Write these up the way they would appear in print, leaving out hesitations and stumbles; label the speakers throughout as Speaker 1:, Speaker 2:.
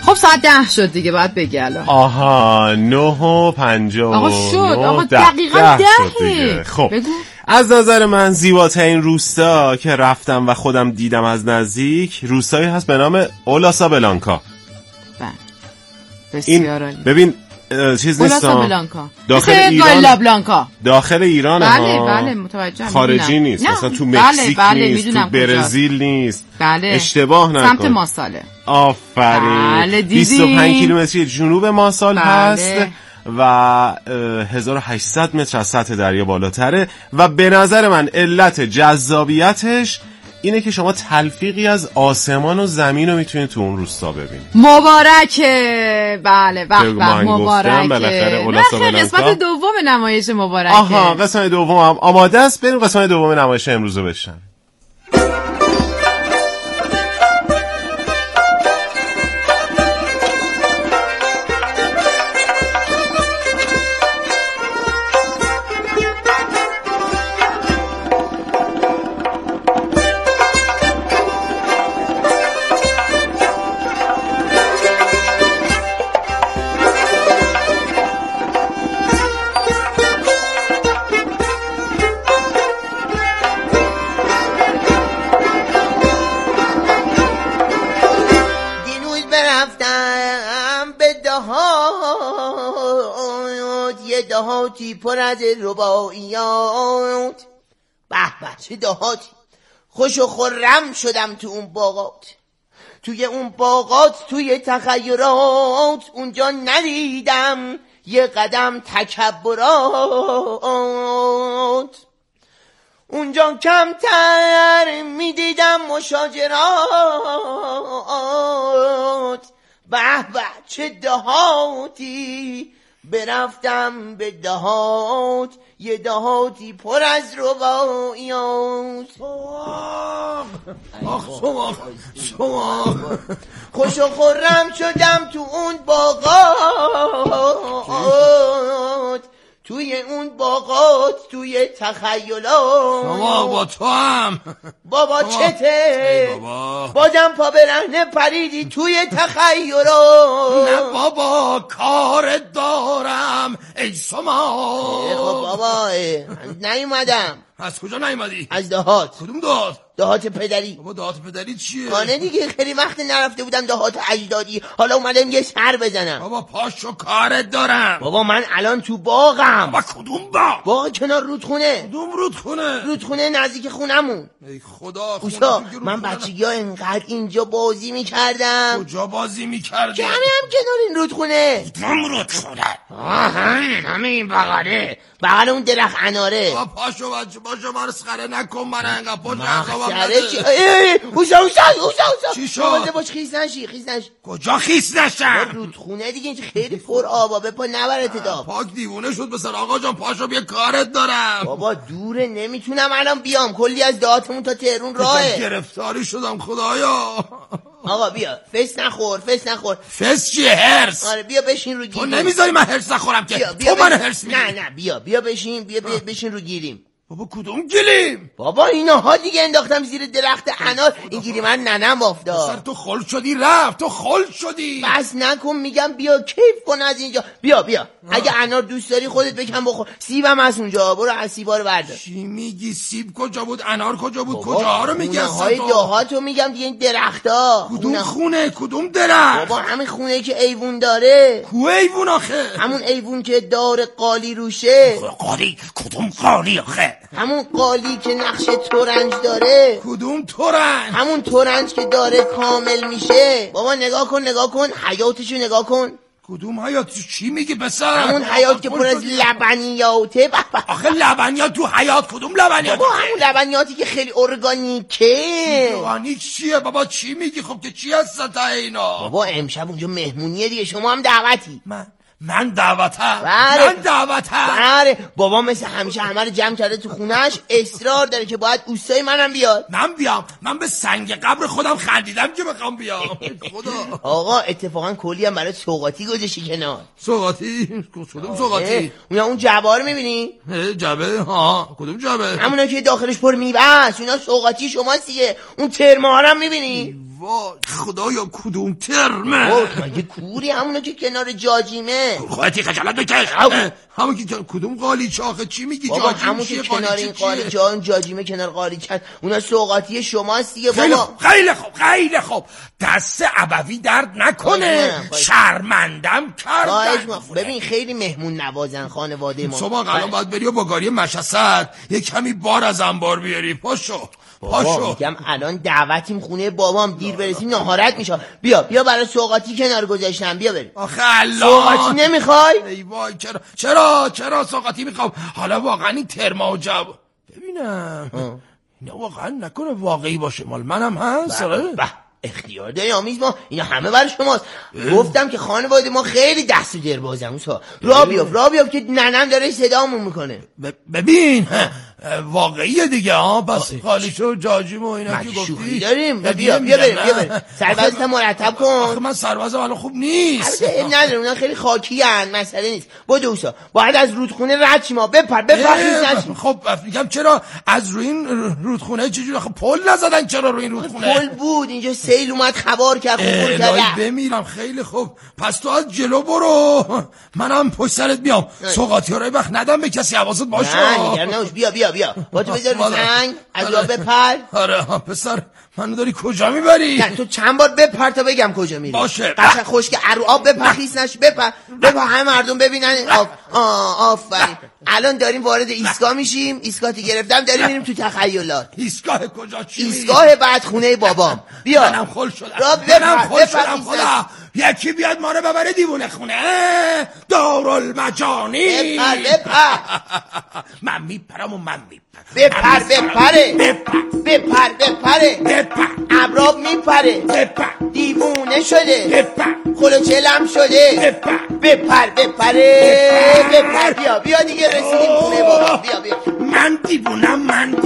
Speaker 1: خب ساعت 10 شد دیگه، باید بگی الان.
Speaker 2: آها 9:50.
Speaker 1: آقا شد، آقا دقیقاً 10.
Speaker 2: خب
Speaker 1: بگو.
Speaker 2: از نظر من زیباترین روستا که رفتم و خودم دیدم از نزدیک روستایی هست به نام اولاسا بلانکا.
Speaker 1: بله بسیار عالی.
Speaker 2: ببین چیز نیست
Speaker 1: داخل ایران،
Speaker 2: داخل ایران.
Speaker 1: بله متوجهم.
Speaker 2: خارجی نیست، مثلا تو مکزیک نیست، تو برزیل نیست.
Speaker 1: بله
Speaker 2: اشتباه نکن.
Speaker 1: سمت ماساله.
Speaker 2: آفرین. 25 کیلومتری جنوب ماسال هست و 1800 متر از سطح دریا بالاتره و به نظر من علت جذابیتش اینه که شما تلفیقی از آسمان و زمین رو میتونید تو اون روستا ببینید.
Speaker 1: مبارکه. بله مبارکه.
Speaker 2: بالاخره اولاسا بلانکا
Speaker 1: قسمت دوم نمایش مبارکه.
Speaker 2: آها قسمت دوم هم آماده است. بریم قسمت دوم نمایش امروز رو بشنویم.
Speaker 3: دهاتی پر از رباعیات. به به چه دهاتی. خوش و خرم شدم تو اون باغات، توی اون باغات، توی تخیلات. اونجا ندیدم یه قدم تکبرات، اونجا کمتر میدیدم مشاجرات. به به چه دهاتی. برفتم به دهات، یه دهاتی پر از رباعیات. خوش و خرم شدم تو اون باغات، توی اون باغات، توی تخیلات.
Speaker 4: شما با تو هم
Speaker 3: بابا چته بابا؟ بازم پا برهنه پریدی توی تخیلات.
Speaker 4: نه بابا کار دارم ای شما.
Speaker 3: خب بابا نیومدم.
Speaker 4: از کجا نیومدی؟
Speaker 3: از دهات.
Speaker 4: کدوم دهات؟
Speaker 3: دهات پدری.
Speaker 4: بابا دهات پدری چیه؟
Speaker 3: خانه دیگه، خیلی وقت نرفته بودم دهات اجدادی، حالا اومدم یه سر بزنم.
Speaker 4: بابا پاشو کارت دارم.
Speaker 3: بابا من الان تو باغم.
Speaker 4: بابا کدوم باغ؟
Speaker 3: باغ کنار رودخونه.
Speaker 4: کدوم رودخونه؟
Speaker 3: رودخونه نزدیک خونمون.
Speaker 4: ای خدا
Speaker 3: من بچگی‌ها انقدر اینجا بازی می‌کردم.
Speaker 4: کجا بازی می‌کردی؟
Speaker 3: که هم کنار این رودخونه.
Speaker 4: کدوم رودخونه؟
Speaker 3: همین بغله، بغل اون درخت اناره.
Speaker 4: بابا پاشو بچه پاشو مسخره نکن من انقدر پاشو چی شد؟
Speaker 3: باش خیس نشی.
Speaker 4: کجا خیس نشم؟
Speaker 3: رودخونه دیگه خیلی پر آبا، به پا نبرت داب.
Speaker 4: پاک دیوونه شد بسر آقا جان، پاشو بیا کارت دارم.
Speaker 3: بابا دوره نمیتونم الان بیام، کلی از دهاتمون تا تهرون راهه.
Speaker 4: گرفتاری شدم خدایا.
Speaker 3: آقا بیا فس نخور.
Speaker 4: فس چیه؟ هرس.
Speaker 3: آره بیا بشین رو گیریم.
Speaker 4: تو نمیذاری من هرس نخورم که.
Speaker 3: بیا
Speaker 4: تو من هرس میدی.
Speaker 3: نه بیا بشین رو گیریم.
Speaker 4: بابا کدوم گلیم؟
Speaker 3: بابا اینها دیگه انداختم زیر درخت انار. این گیری من ننم افتاد.
Speaker 4: سر تو خل شدی رفت. تو خل شدی.
Speaker 3: بس نکن میگم بیا کیف کن از اینجا. بیا اگه انار دوست داری خودت بکن بخور. سیبم از اونجا، برو از سیبا رو بردار.
Speaker 4: چی میگی؟ سیب کجا بود؟ انار کجا بود؟ کجا رو میگی اصلا؟
Speaker 3: خونه های دهاتو میگم دیگه، این درختا.
Speaker 4: کدوم خونه؟ کدوم درخت؟
Speaker 3: بابا همین خونه که ایوون داره.
Speaker 4: کو ایوون آخه؟
Speaker 3: همون ایوون که دار قالی روشه.
Speaker 4: قالی؟ کدوم قالی آخه؟
Speaker 3: همون قالی که نقش تورنج داره.
Speaker 4: کدوم تورنج؟
Speaker 3: همون تورنج که داره کامل میشه. بابا نگاه کن حیاتشو نگاه کن.
Speaker 4: کدوم حیات؟ چی میگی پسر؟
Speaker 3: همون حیات که پر از لبنیاته.
Speaker 4: آخه لبنیات تو حیات؟ کدوم لبنیات؟
Speaker 3: بابا همون لبنیاتی که خیلی ارگانیکه.
Speaker 4: ارگانیک چیه بابا؟ چی میگی؟ خب که چی هست تا اینا؟
Speaker 3: بابا امشب اونجا مهمونیه دیگه، شما هم دعوتی.
Speaker 4: من دعوتم؟
Speaker 3: بله.
Speaker 4: من دعوتم؟
Speaker 3: بله. بابا مثل همیشه همه رو جمع کرده تو خونش، اصرار داره که باید اوستای منم بیاد.
Speaker 4: من بیام؟ من به سنگ قبر خودم خندیدم که بخوام بیام. خدا.
Speaker 3: آقا اتفاقا کلی هم برای سوغاتی گذاشتی کنار.
Speaker 4: سوغاتی؟ کدوم سوغاتی؟
Speaker 3: اون جبه رو میبینی؟
Speaker 4: جبه؟ ها کدوم جبه؟
Speaker 3: همونا که داخلش پر میوه است، اونا سوغاتی شماست دیگه. اون ترمه ها رو میبینی؟
Speaker 4: وای خدایا کدوم ترمه؟
Speaker 3: مگه کوری همونو که کنار جاجیمه؟
Speaker 4: خودتی خجالت بکش. همون که کدوم قالیچه آخه چی میگی؟
Speaker 3: بابا همون که کنار این قالیچه ها، جاجیمه کنار قالیچه، اونا سوغاتی شماست دیگه بابا.
Speaker 4: خیلی خوب دست ابوی درد نکنه. شرمندم کردن.
Speaker 3: ببین خیلی مهمون نوازن خانواده ما.
Speaker 4: شما الان باید بری و با گاری مشصد یه کمی بار از انبار بیاری. پاشو
Speaker 3: میگم الان دعوتیم خونه بابام، دیر برسیم ناهارت میشه. بیا برای سوغاتی کنار گذاشتم، بیا بریم.
Speaker 4: آخه الله
Speaker 3: سوغاتی نمیخوای؟
Speaker 4: ای وای چرا سوغاتی میخوام. حالا واقعا این ترما و جب ببینم اینا واقعا نکنه واقعی باشه مال منم هست.
Speaker 3: اختیار داری آمیز، ما اینا همه برای شماست. گفتم که خانواده ما خیلی دست دربازن. را بیاب که ننم داره صدامون میکنه.
Speaker 4: ببین واقعیه دیگه ها. پس خالیچه و جاجیم و اینا که گفتی
Speaker 3: داریم. بیا بریم. سربازت مرتب کن.
Speaker 4: آخه من سربازم الان خوب نیست.
Speaker 3: نداره اونا خیلی خاکی هن، مسئله نیست. بدوسا باید از رودخونه رد شیم. بپر نشیم.
Speaker 4: خب میگم چرا از روی این رودخونه چجوری؟ آخه پل نزدن چرا روی این رودخونه؟
Speaker 3: پل بود اینجا، سیل اومد خبر کرد.
Speaker 4: بمیرم. خیلی خوب پس تو از جلو برو، منم پشت سرت میام. سوغاتی ها رو وقت ندم به کسی، حواست باشه.
Speaker 3: بیا با تو بذار رو سنگ، از جا بپر.
Speaker 4: آره پسر منو داری کجا میبری؟
Speaker 3: تو چند بار بپر تا بگم کجا میری.
Speaker 4: باشه
Speaker 3: قشنگ خشک ارو آب بپر، خیس نش. بپر همه مردم ببینن. آفرین. الان داریم وارد ایستگاه میشیم. ایستگاهی گرفتم، داریم میریم تو تخیلات.
Speaker 4: ایستگاه کجا؟ چی
Speaker 3: ایستگاه بعد خونه بابام. بیا
Speaker 4: منم خل شدم خدا. یکی بیاد ما رو ببره دیوونه خونه. دارالمجانی.
Speaker 3: بپر
Speaker 4: من میپرم.
Speaker 3: بپره عبراب میپره. دیوونه شده. خلوچلم شده. بپر بیا دیگه رسیدیم خونه بابا. بیا
Speaker 4: من دیوونم.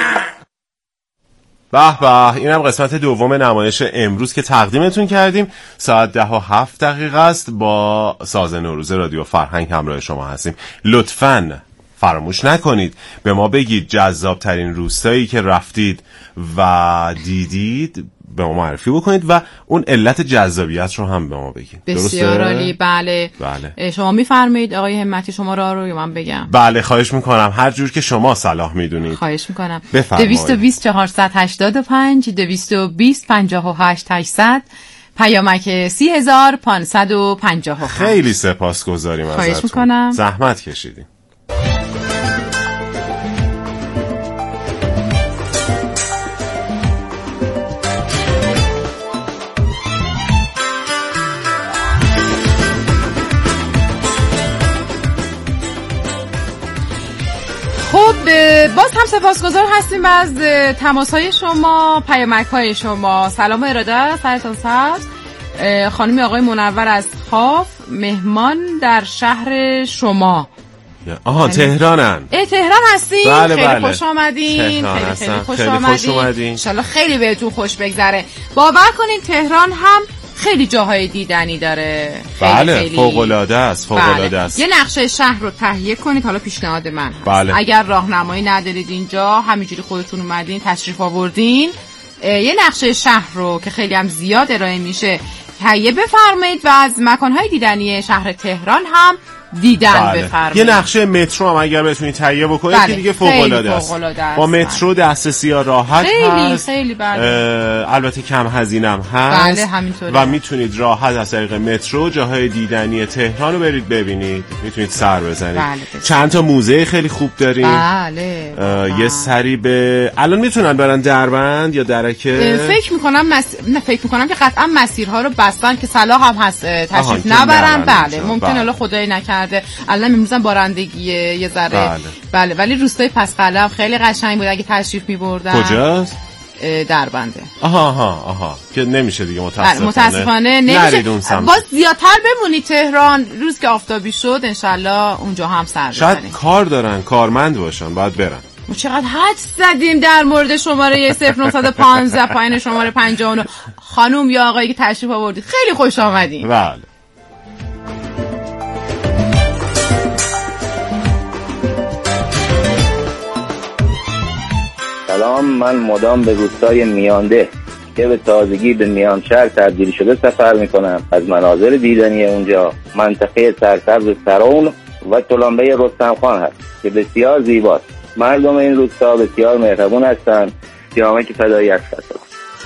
Speaker 2: به اینم قسمت دوم نمایش امروز که تقدیمتون کردیم. ساعت 10:07 است. با ساز نوروز رادیو فرهنگ همراه شما هستیم. لطفاً فراموش نکنید به ما بگید جذاب ترین روستایی که رفتید و دیدید به ما معرفی بکنید و اون علت جذابیت رو هم به ما بگید.
Speaker 1: بسیار عالی. بله. شما میفرمایید آقای همتی شما رو یا من بگم؟
Speaker 2: بله خواهش میکنم، هر جور که شما صلاح میدونید.
Speaker 1: خواهش میکنم. 220 485 220 58 800 پیامک 30555.
Speaker 2: خیلی سپاسگزاریم ازتون.
Speaker 1: خواهش میکنم.
Speaker 2: زحمت کشیدیم.
Speaker 1: باز هم سپاسگزار هستیم از تماس‌های شما، پیامک‌های شما. سلام و ارادت، سرتون سبز. خانم آقای منور از خاف، مهمان در شهر شما.
Speaker 2: تهرانن.
Speaker 1: تهران هستین؟
Speaker 2: بله.
Speaker 1: خیلی خوش آمدین. خیلی خوش آمدین. انشالله خیلی بهتون خوش بگذره. باور کنین تهران هم خیلی جاهای دیدنی داره.
Speaker 2: خیلی فوق‌العاده است.
Speaker 1: یه نقشه شهر رو تهیه کنید. حالا پیشنهاد من
Speaker 2: هست.
Speaker 1: اگر راهنمایی ندارید اینجا، همینجوری خودتون اومدین تشریف آوردین، یه نقشه شهر رو که خیلی هم زیاد ارائه میشه تهیه بفرمایید و از مکانهای دیدنی شهر تهران هم دیدن بفرمایید.
Speaker 2: یه نقشه مترو هم اگر بتونید تهیه بکنید که دیگه فوق‌العاده است. با مترو دسترسی راحت هست.
Speaker 1: خیلی
Speaker 2: البته کم هزینه هم هست.
Speaker 1: بله همینطوره.
Speaker 2: و میتونید راحت از طریق مترو جاهای دیدنی تهران رو برید ببینید. میتونید سر بزنید. چند تا موزه خیلی خوب داریم. یه سری به الان میتونن برن دربند یا درکه.
Speaker 1: فکر میکنم که قطعا مسیرها رو بستن که صلاح هم هست تشریف نبرن. بله ممکن الله خدای نکرده الان امروزم بارندگیه یه ذره. بله ولی روستای پسقلم خیلی قشنگ بود اگه تشریف می‌بردن.
Speaker 2: کجاست؟
Speaker 1: دربنده.
Speaker 2: آها که نمیشه دیگه
Speaker 1: متاسفانه نمیشه. باز زیادتر بمونی تهران، روز که آفتابی شد انشالله اونجا هم سر بزنید.
Speaker 2: شاید کار دارن، کارمند باشن، باید برن.
Speaker 1: ما چقدر حدس زدیم در مورد شماره 0915 پایین شماره 59. خانم یا آقایی که تشریف آوردید خیلی خوش آمدین.
Speaker 2: بله.
Speaker 5: سلام، من مدام به روستای میانده که به تازگی به میانشهر تبدیل شده سفر میکنم. از مناظر دیدنی اونجا منطقه سرسبز سرون و تلمبه رستم خان هست که بسیار زیباست. مردم این روستا بسیار مهربون هستند. سیامک فدایی از خطا.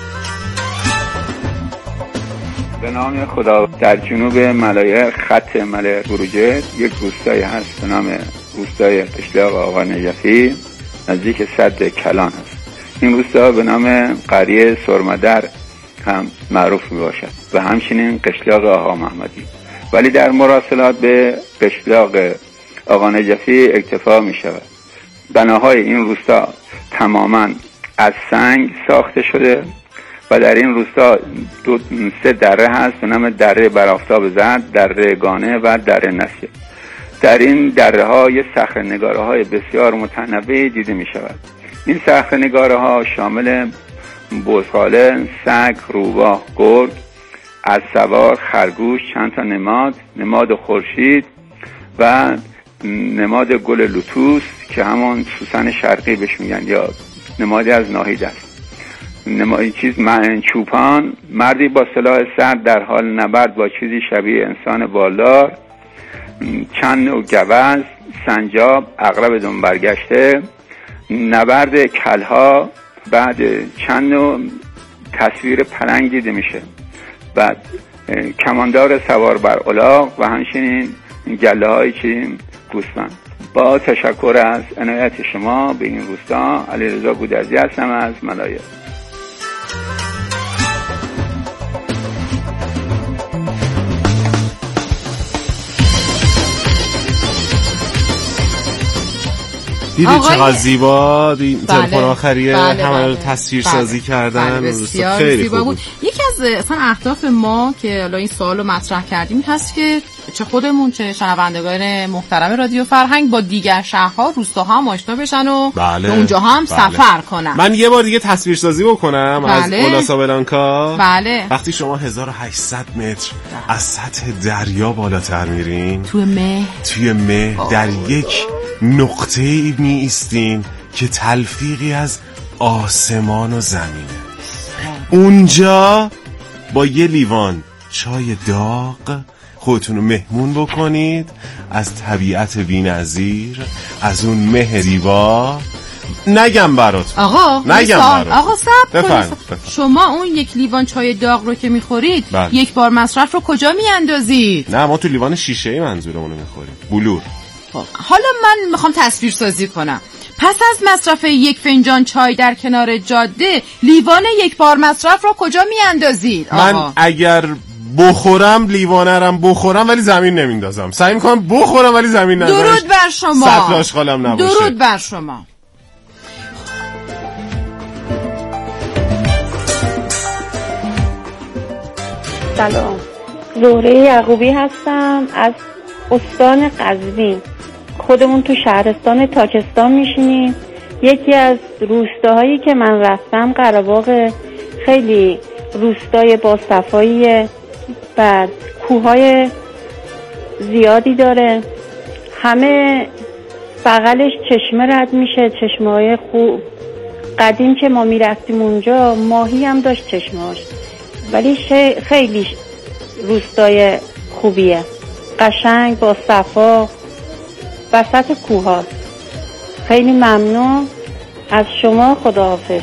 Speaker 6: به نام خدا. در جنوب ملایه خط ملایه بروجرد یک روستایی هست به نام روستای قشلاق آقا نجفی نزدیک سد کلان هست. این روستا به نام قریه سرمدر هم معروف می باشد و همچنین قشلاق آقا محمدی، ولی در مراسلات به قشلاق آقا نجفی اکتفا می شود. بناهای این روستا تماما از سنگ ساخته شده و در این روستا 3 دره هست به نام دره برافتاب زرد، دره گانه و دره نسیه. در این دره ها یه صخره‌نگاره های بسیار متنوعی دیده می شود. این صخره‌نگاره ها شامل بزغاله، سگ، روباه، گرگ، اسبسوار، خرگوش، چند تا نماد خورشید و نماد گل لوتوس که همون سوسن شرقی بهش میگن یا نمادی از ناهید است. چوپان، مردی با سلاح سرد در حال نبرد با چیزی شبیه انسان بالدار، چند نوع گوز، سنجاب، عقرب دم برگشته، نبرد کلها، بعد چند نوع تصویر پلنگ دیده میشه، بعد کماندار سوار بر الاغ و همچنین گله های گوسفند. با تشکر از عنایت شما به این روستا، علیرضا گودرزی هستم از ملایه.
Speaker 2: دیدید چقدر زیبا تلفن آخریه همه رو تصویر سازی کردن.
Speaker 1: بسیار
Speaker 2: خیلی
Speaker 1: زیبا بود. یکی از اصلا اهداف ما که الان این سوالو مطرح کردیم هست که چه خودمون چه شنوندگان محترم رادیو فرهنگ با دیگر شهرها روستاها هم آشنا بشن و به اونجاها هم سفر کنن.
Speaker 2: من یه بار دیگه تصویر سازی بکنم از اولاسابلانکا. وقتی شما 1800 متر از سطح دریا بالاتر میرین توی مه در یک نقطه‌ای می ایستین که تلفیقی از آسمان و زمینه. اونجا با یه لیوان چای داغ خودتون رو مهمون بکنید از طبیعت بی‌نظیر، از اون مه زیبا. نگم براتون
Speaker 1: آقا صبر کنید. شما اون یک لیوان چای داغ رو که میخورید یک بار مصرف رو کجا میاندازید؟
Speaker 2: نه، ما تو لیوان شیشه‌ای منظورمون رو میخوریم، بلور.
Speaker 1: حالا من میخوام تصویر سازی کنم. پس از مصرف یک فنجان چای در کنار جاده لیوان یک بار مصرف رو کجا میاندازید؟
Speaker 2: من اگر بخورم لیوانه رم بخورم ولی زمین نمیندازم. سعی میکنم بخورم ولی زمین نندازم.
Speaker 1: درود بر شما.
Speaker 2: سطل آشغالم نباشه.
Speaker 1: درود بر شما.
Speaker 7: سلام، زهره یعقوبی هستم از استان قزوین. خودمون تو شهرستان تاکستان میشینیم. یکی از روستاهایی که من رفتم قره‌باغ، خیلی روستای با صفاییه و کوههای زیادی داره. همه بغلش چشمه رد میشه، چشمه‌های خوب. قدیم که ما میرفتیم اونجا ماهی هم داشت چشمه‌هاش، ولی خیلی روستای خوبیه، قشنگ با صفا وسط کوه هاست. خیلی ممنون از شما. خداحافظ.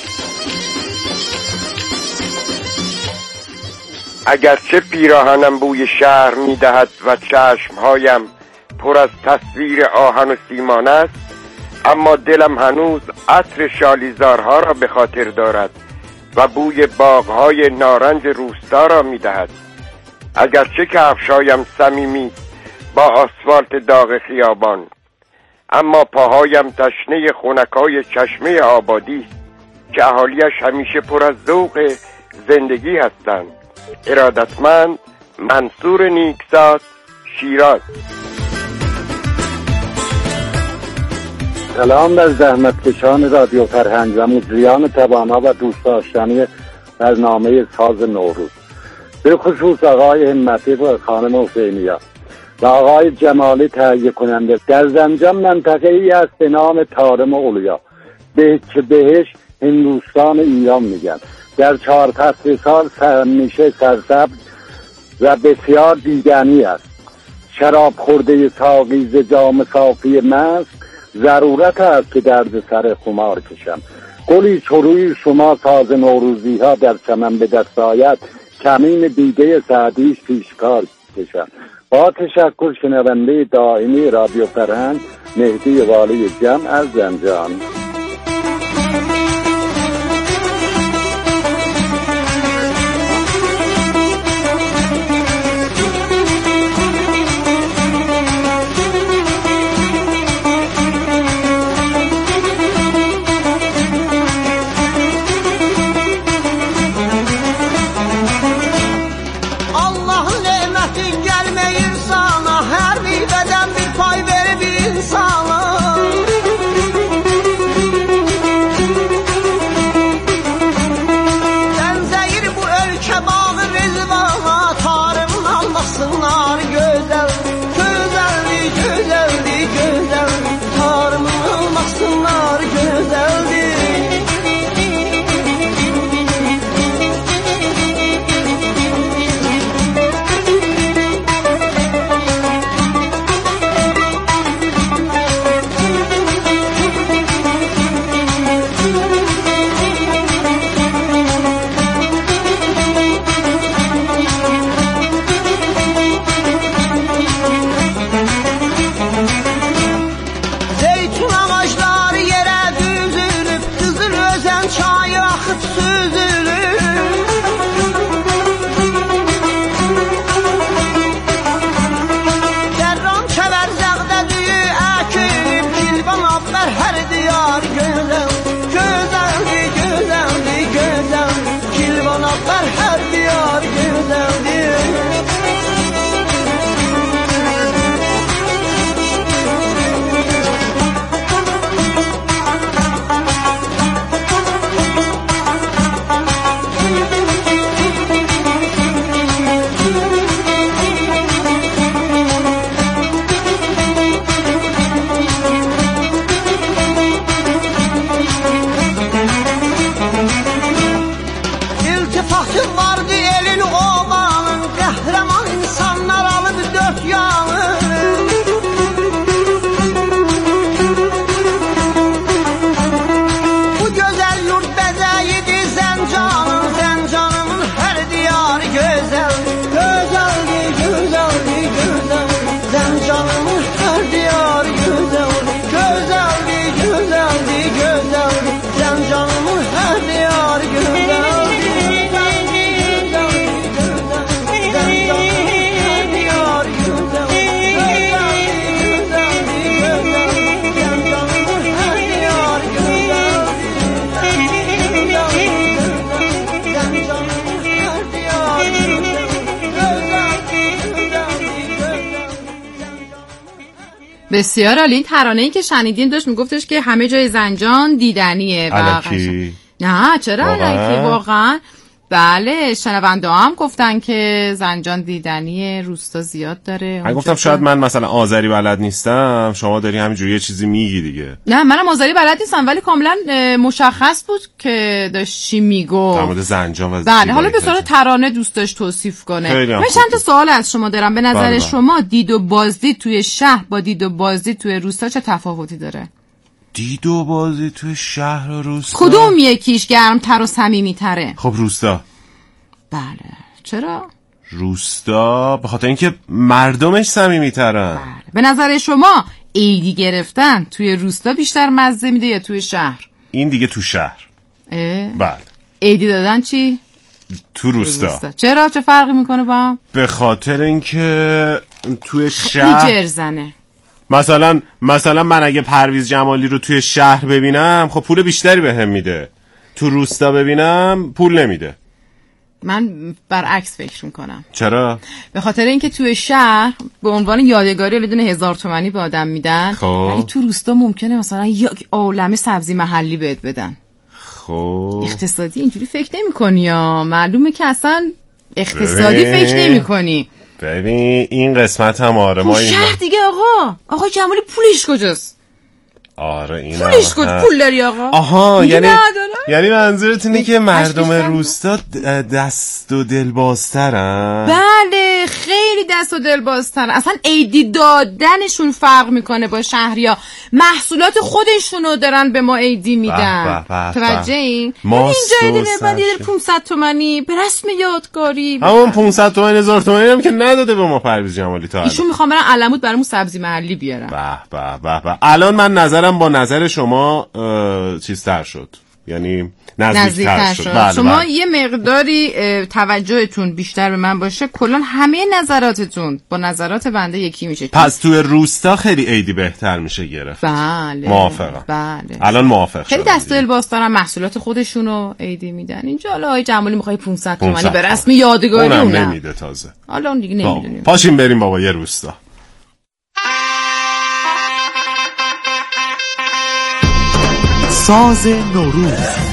Speaker 8: اگرچه پیراهنم بوی شهر میدهد و چشمهایم پر از تصویر آهن و سیمان است، اما دلم هنوز عطر شالیزارها را به خاطر دارد و بوی باغهای نارنج روستا را میدهد. اگرچه کفشایم صمیمی با آسفالت داغ خیابان، اما پاهایم تشنه خنکای چشمه آبادی که اهالیش همیشه پر از ذوق زندگی هستند. ارادتمند، منصور نیکزاد، شیراز.
Speaker 9: سلام بر زحمتکشان رادیو فرهنگ و مجریان توانا و دوست داشتنی برنامه ساز نوروز، به خصوص آقای همتی و خانم حسینیا و آقای جمالی تهیه کننده. در زنجان منطقه ای است به نام طارم اولیا که بهش هندوستان ایران میگن در 4 فصل سال همیشه سرسبز و بسیار دیدنی است. شراب خورده ساقی ز جام صافی مست، ضرورت است که درد سر خمار کشم. گلی چروی شما ساز نوروزی ها در چمن به دست آید، کمین دیگه سعدیش پیشکار کشم. با تشکر شنونده دائمی رادیو فرهنگ، مهدی والی جمع از زنجان.
Speaker 1: بسیار عالی. این ترانه‌ای که شنیدین داشت میگفتش که همه جای زنجان دیدنیه.
Speaker 2: الکی؟
Speaker 1: نه چرا الکی واقعا. بله شنونده هم گفتن که زنجان دیدنیه، روستا زیاد داره.
Speaker 2: من گفتم شاید من مثلا آذری بلد نیستم، شما داری همینجوری یه چیزی میگی دیگه.
Speaker 1: نه منم آذری بلد نیستم ولی کاملا مشخص بود که داشت چی میگو
Speaker 2: در مورد زنجان و
Speaker 1: بله. حالا به صورت ترانه دوست داشت توصیف کنه. من چند تا سوال از شما دارم. به نظر شما دید و بازدید توی شهر با دید و بازدید توی روستا چه تفاوتی داره؟
Speaker 2: دید و بازدید توی شهر و روستا
Speaker 1: کدوم یکیش گرم‌تر و صمیمی‌تره؟
Speaker 2: خب روستا.
Speaker 1: بله چرا؟
Speaker 2: روستا به خاطر اینکه مردمش صمیمی‌ترن.
Speaker 1: بله. به نظر شما عیدی گرفتن توی روستا بیشتر مزه میده یا توی شهر؟
Speaker 2: این دیگه تو شهر. بله.
Speaker 1: عیدی دادن چی؟
Speaker 2: تو روستا.
Speaker 1: چرا؟ چه فرقی میکنه با هم؟
Speaker 2: به خاطر اینکه توی شهر
Speaker 1: جرزنه.
Speaker 2: مثلا من اگه پرویز جمالی رو توی شهر ببینم خب پول بیشتری بهم میده، تو روستا ببینم پول نمیده.
Speaker 1: من برعکس فکر میکنم.
Speaker 2: چرا؟
Speaker 1: به خاطر اینکه توی شهر به عنوان یادگاری یه دونه 1000 تومانی به آدم میدن، ولی تو روستا ممکنه مثلا یک عالمه سبزی محلی بهت بدن.
Speaker 2: خب
Speaker 1: اقتصادی اینجوری فکر نمی‌کنی یا معلومه که اصلا اقتصادی فکر نمی‌کنی.
Speaker 2: ببین این قسمت هم آره ما این
Speaker 1: شهر دیگه آقا جمالی پولش کجاست؟
Speaker 2: آره این
Speaker 1: پولش کجاست؟ پول داری آقا؟
Speaker 2: آها یعنی یعنی منظورت اینه که مردم روستا دست و دل بازترن؟
Speaker 1: بله خیلی دست و دل بازترن. اصلا عیدی دادنشون فرق میکنه با شهریا. محصولات خودشونو دارن به ما عیدی میدن. توجه این؟ اینجا عیدی نباید 500 تومانی به رسم یادگاری.
Speaker 2: همون 500 تومانی 1000 تومانی هم که نداده به ما پرویز جمالی تا
Speaker 1: ایشون میخوام برن علموت برامون سبزی محلی بیارن.
Speaker 2: به الان من نظرم با نظر شما چیزتر شد، یعنی نزدیکتر شد. بله
Speaker 1: شما یه مقداری توجهتون بیشتر به من باشه، کلان همه نظراتتون با نظرات بنده یکی میشه.
Speaker 2: پس توی روستا خیلی عیدی بهتر میشه گرفت.
Speaker 1: بله
Speaker 2: موافقم.
Speaker 1: بله
Speaker 2: الان موافق
Speaker 1: خیلی دست و دل باز دارن، محصولات خودشونو عیدی میدن. اینجا حالا آقای جمالی میخوای 500 تومانی به رسم یادگاری
Speaker 2: اونم نمیده تازه.
Speaker 1: حالا اون دیگه نمیدونیم.
Speaker 2: پاشیم بریم بابا یه روستا.
Speaker 10: ساز نوروز،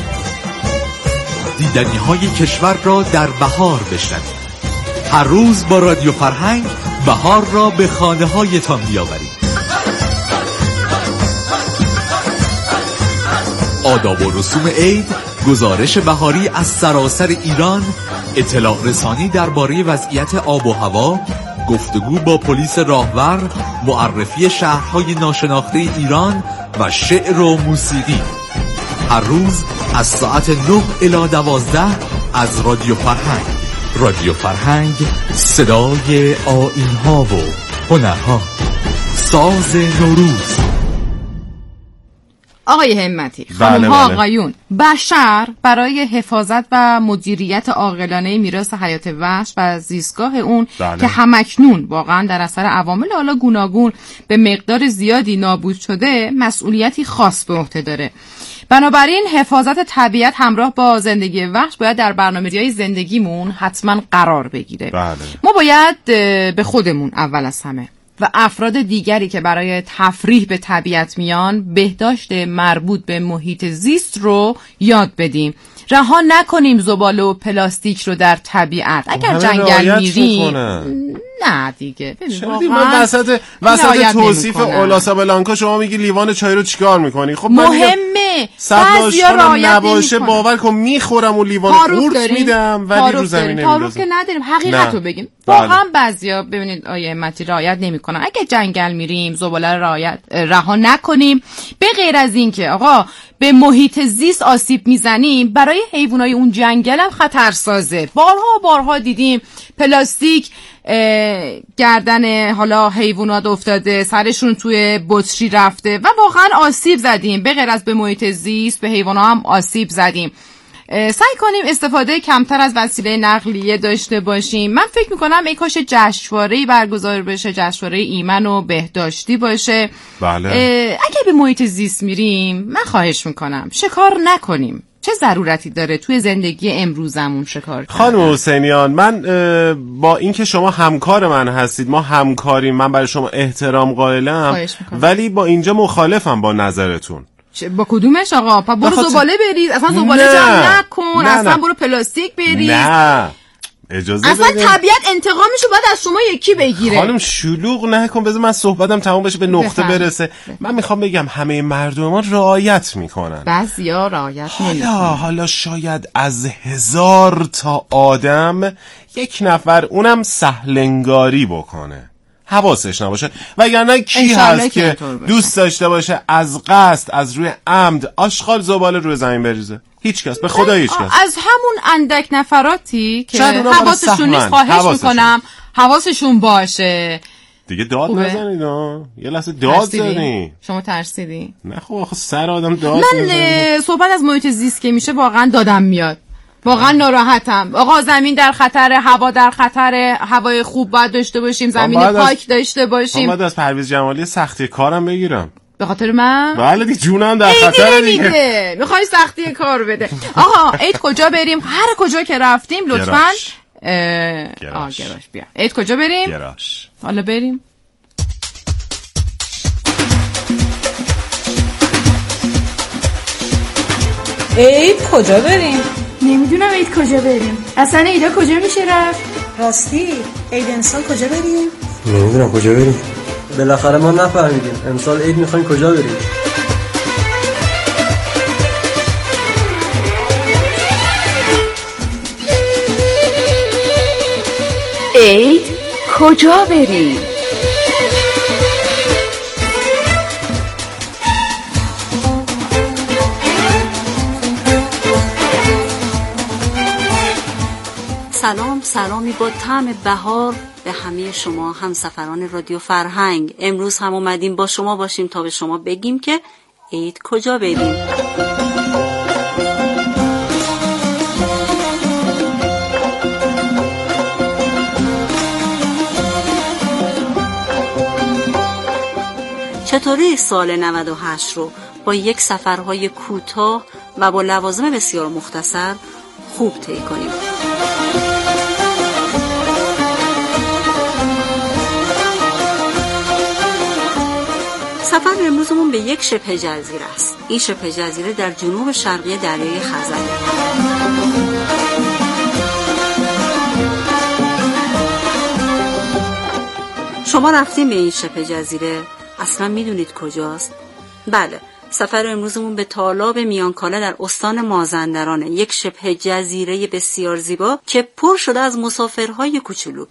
Speaker 10: دیدنی های کشور را در بهار بشنوید. هر روز با رادیو فرهنگ بهار را به خانه هایتان بیاورید. آداب و رسوم عید، گزارش بهاری از سراسر ایران، اطلاع رسانی درباره وضعیت آب و هوا، گفتگو با پلیس راهور، معرفی شهرهای ناشناخته ایران و شعر و موسیقی. هر روز از ساعت 9 الی 12 از رادیو فرهنگ. رادیو فرهنگ، صدای آیین‌ها و هنرها. ساز نوروز.
Speaker 1: آقای همتی، خانم‌ها آقایون، بشر برای حفاظت و مدیریت عاقلانه میراث حیات وحش و زیستگاه اون که همکنون واقعا در اثر عوامل حالا گوناگون به مقدار زیادی نابود شده، مسئولیتی خاص به عهده داره. بنابراین حفاظت طبیعت همراه با زندگی وحش باید در برنامه‌ریزی زندگیمون حتما قرار بگیره. ما باید به خودمون اول از همه و افراد دیگری که برای تفریح به طبیعت میان بهداشت مربوط به محیط زیست رو یاد بدیم. رها نکنیم زباله و پلاستیک رو در طبیعت. اگر جنگل میریم نه دیگه.
Speaker 2: واقعا وسط توصیف اولا بلانکا شما میگی لیوان چای رو چیکار میکنی؟ خب
Speaker 1: مهمه.
Speaker 2: بعضیا نباشه باور کن میخورم و لیوان قورت میدم ولی رو زمین نمیذارم.
Speaker 1: تعارف که نداریم، حقیقت رو بگیم. واقعا بعضیا ببینید آیه امتی رعایت نمیکنن. اگه جنگل میریم زباله رو رها نکنیم. به غیر از این که آقا به محیط زیست آسیب میزنیم، برای حیوانای اون جنگل هم خطرسازه. بارها دیدیم پلاستیک گردن حالا حیوانات افتاده، سرشون توی بطری رفته و واقعا آسیب زدیم. به غیر از به محیط زیست به حیوانات هم آسیب زدیم. سعی کنیم استفاده کمتر از وسیله نقلیه داشته باشیم. من فکر میکنم ای کاش جشنواره‌ای برگزار بشه، جشنواره ایمن و بهداشتی باشه.
Speaker 2: بله.
Speaker 1: اگه به محیط زیست میریم من خواهش میکنم شکار نکنیم. چه ضرورتی داره توی زندگی امروزمون شکار کنیم؟
Speaker 2: خانم حسینیان، من با اینکه شما همکار من هستید، ما همکاریم، من برای شما احترام قائلم، ولی با اینجا مخالفم با نظرتون.
Speaker 1: با کدومش آقا؟ برو زباله بریز، اصلا زباله جمع نکن، اصلا برو پلاستیک بریز.
Speaker 2: نه اجازه
Speaker 1: اصلا طبیعت انتقامشو باید از شما یکی بگیره.
Speaker 2: خانم شلوغ نکن، بذار من صحبتم تموم بشه به نقطه برسه. من میخوام بگم همه مردم ما رعایت میکنن،
Speaker 1: بعضیا رعایت نمیکنن.
Speaker 2: حالا شاید از 1000 تا آدم 1 نفر اونم سهلنگاری بکنه، حواسش نباشه، وگرنه کی هست که دوست داشته باشه از قصد از روی عمد آشغال زباله روی زمین بریزه؟ هیچ کس، به خدا هیچ کس.
Speaker 1: از همون اندک نفراتی که حواسشون نیست خواهش میکنم حواسشون باشه
Speaker 2: دیگه. داد نزنید یه لحظه داد زنی.
Speaker 1: شما ترسیدی؟
Speaker 2: نه خب آخه سر آدم داد
Speaker 1: من صحبت از محیط زیست که میشه واقعا دادم میاد، واقعا ناراحتم. آقا زمین در خطر، هوا در خطر، هوای خوب باید داشته باشیم، زمین پاک داشته باشیم.
Speaker 2: من از پرویز جمالی سختی کارم بگیرم
Speaker 1: به خاطر من؟
Speaker 2: بله دیگه، جونم در خطر دیگه.
Speaker 1: میخوای سختی کار بده. آقا عید کجا بریم؟ هر کجا که رفتیم لطفاً گراش بیا. عید کجا بریم؟
Speaker 2: گراش.
Speaker 1: حالا بریم.
Speaker 11: عید کجا بریم؟
Speaker 12: نمیدونم عید کجا بریم. اصلا عیدا کجا میشه رفت؟
Speaker 11: راستی عید امسال کجا بریم؟
Speaker 13: نمیدونم کجا بریم. بالاخره ما نفهمیدیم امسال عید میخوایم کجا بریم.
Speaker 14: عید کجا بریم؟
Speaker 15: سلامی با طعم بهار به همه شما همسفران رادیو فرهنگ. امروز هم اومدیم با شما باشیم تا به شما بگیم که عید کجا بریم. چطوری سال 98 رو با یک سفرهای کوتاه و با لوازم بسیار مختصر خوب طی کنیم؟ سفر امروزمون به یک شبه جزیره است. این شبه جزیره در جنوب شرقی دریای خزر. شما رفتیم به این شبه جزیره؟ اصلا میدونید کجاست؟ بله، سفر امروزمون به تالاب میانکاله در استان مازندرانه، یک شبه جزیره بسیار زیبا که پر شده از مسافرهای کوچولو.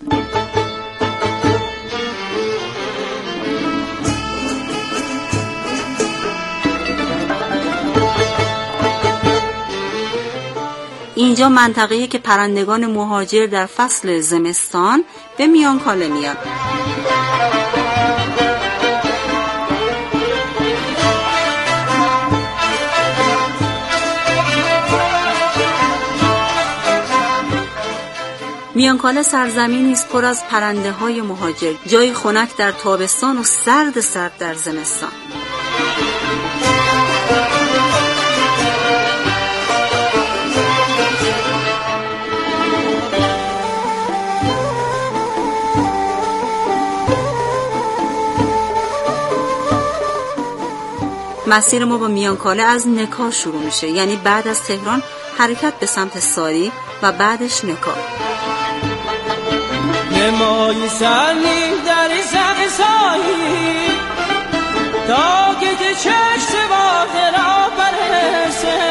Speaker 15: اینجا منطقه‌ای که پرندگان مهاجر در فصل زمستان به میانکاله میاد. میانکاله سرزمینی است پر از پرنده‌های مهاجر، جای خنک در تابستان و سرد در زمستان. مسیر ما با میانکاله از نکا شروع میشه، یعنی بعد از تهران حرکت به سمت ساری و بعدش نکا.
Speaker 16: نمای سنی در سر سایی تا که چشت باقی را برسه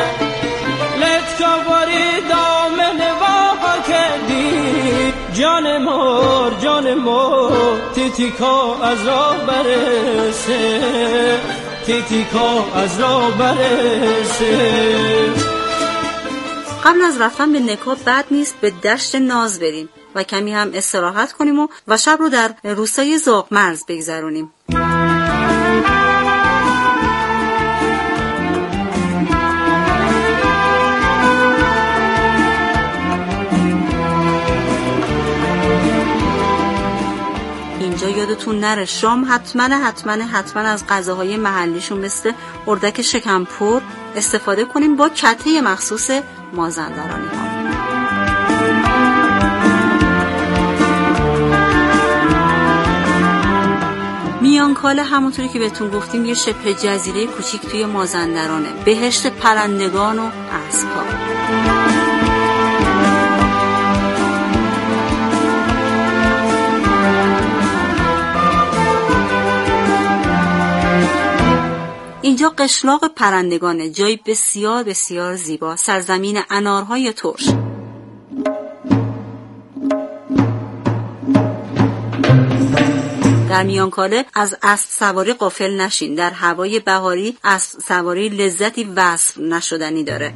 Speaker 16: لطکا باری دامن واقع کردی جان مور تیتیکا از را برسه تیتیکا از را برسه.
Speaker 15: قبل از رفتن به نکا بد نیست به دشت ناز بریم و کمی هم استراحت کنیم و شب رو در روستای زاغمرز بگذرونیم. اینجا یادتون نره شام حتما از غذاهای محلیشون مثل اردک شکمپور استفاده کنیم با کته مخصوص مازندرانی ها. میانکاله همونطوری که بهتون گفتیم یه شبه جزیره کوچیک توی مازندرانه، بهشت پرندگان و اسب‌ها. اینجا قشلاق پرندگانه، جای بسیار بسیار زیبا، سرزمین انارهای ترش. در میانکاله از اسب سواری غافل نشین. در هوای بهاری اسب سواری لذتی وصف نشدنی داره.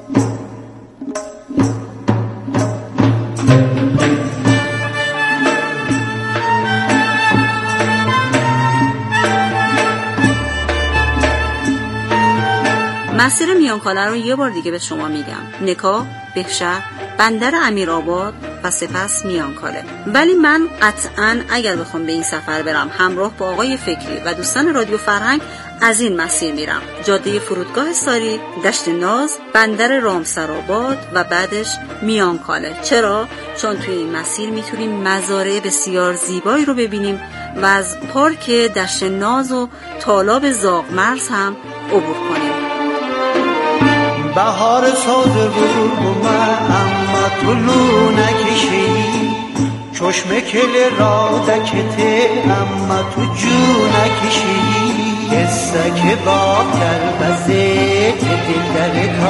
Speaker 15: مسیر میانکاله رو یه بار دیگه به شما میگم: نکا، بهشهر، بندر امیرآباد و سپس میانکاله. ولی من قطعاً اگر بخوام به این سفر برم همراه با آقای فکری و دوستان رادیو فرهنگ از این مسیر میرم: جاده فرودگاه ساری، دشت ناز، بندر رامسرآباد و بعدش میانکاله. چرا؟ چون توی این مسیر میتونیم مزارع بسیار زیبایی رو ببینیم و از پارک دشت ناز و تالاب زاغمرز هم عبور کنیم.
Speaker 16: بهار ساز رو اما طلو نکشی چشم کل را دکته اما تو جو نکشی قصه که با کلبزه دل در